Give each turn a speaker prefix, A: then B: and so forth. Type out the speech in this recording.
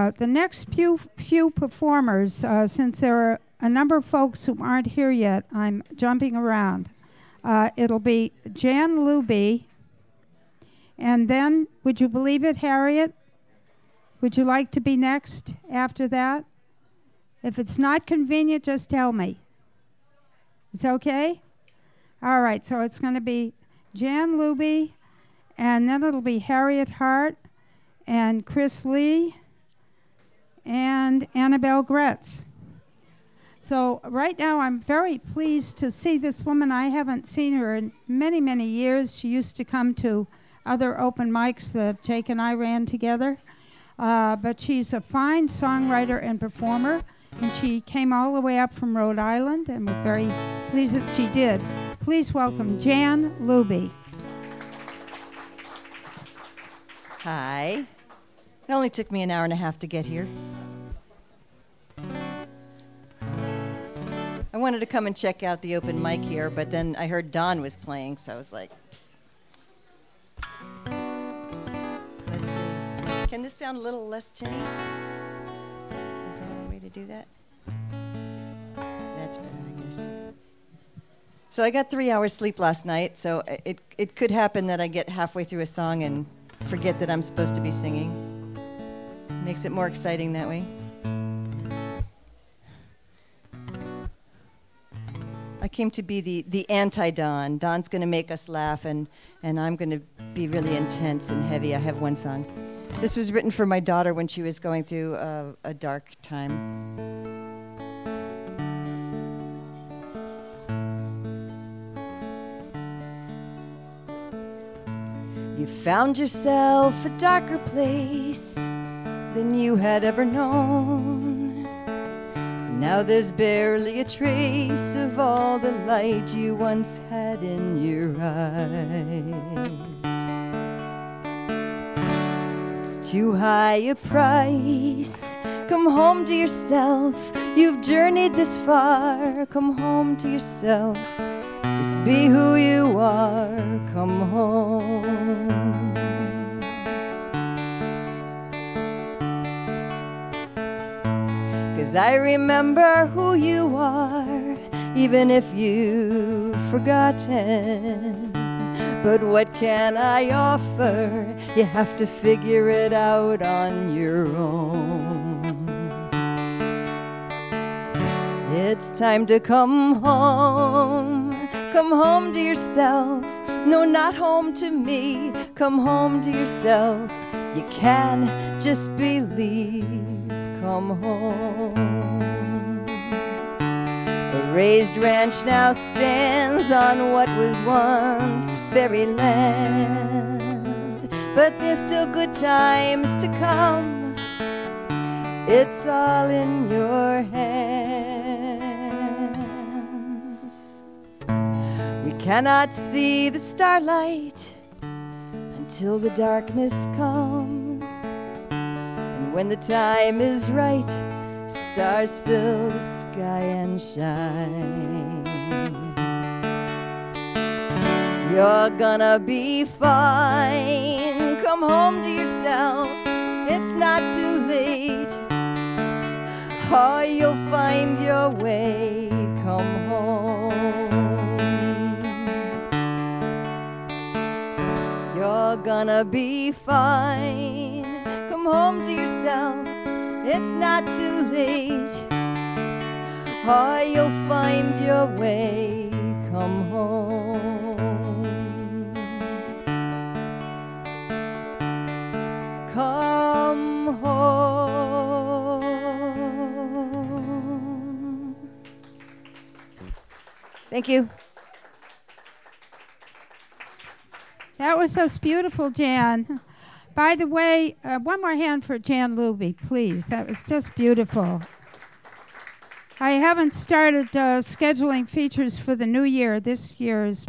A: The next few performers, since there are a number of folks who aren't here yet, I'm jumping around. It'll be Jan Luby, and then, would you believe it, Harriet? Would you like to be next after that? If it's not convenient, just tell me. It's okay? All right, so it's going to be Jan Luby, and then it'll be Harriet Hart, and Chris Lee, and Annabelle Gretz. So right now I'm very pleased to see this woman. I haven't seen her in many, many years. She used to come to other open mics that Jake and I ran together. But she's a fine songwriter and performer, and she came all the way up from Rhode Island, and we're very pleased that she did. Please welcome Jan Luby.
B: Hi. It only took me an hour and a half to get here. I wanted to come and check out the open mic here, but then I heard Don was playing, so I was like, let's see. Can this sound a little less tinny? Is that a way to do that? That's better, I guess. So I got 3 hours sleep last night, so it could happen that I get halfway through a song and forget that I'm supposed to be singing. Makes it more exciting that way. I came to be the anti-Don. Don's going to make us laugh, and I'm going to be really intense and heavy. I have one song. This was written for my daughter when she was going through a dark time. You found yourself a darker place than you had ever known. Now there's barely a trace of all the light you once had in your eyes. It's too high a price. Come home to yourself. You've journeyed this far. Come home to yourself. Just be who you are. Come home. 'Cause I remember who you are, even if you've forgotten. But what can I offer? You have to figure it out on your own. It's time to come home. Come home to yourself. No, not home to me. Come home to yourself. You can just believe. Come home. A raised ranch now stands on what was once fairyland, but there's still good times to come. It's all in your hands. We cannot see the starlight until the darkness comes. When the time is right, stars fill the sky and shine. You're gonna be fine. Come home to yourself. It's not too late. Oh, you'll find your way. Come home. You're gonna be fine. Come home to yourself, it's not too late. Oh, you'll find your way. Come home. Come home. Thank you.
A: That was just beautiful, Jan. By the way, one more hand for Jan Luby, please. That was just beautiful. I haven't started scheduling features for the new year. This year is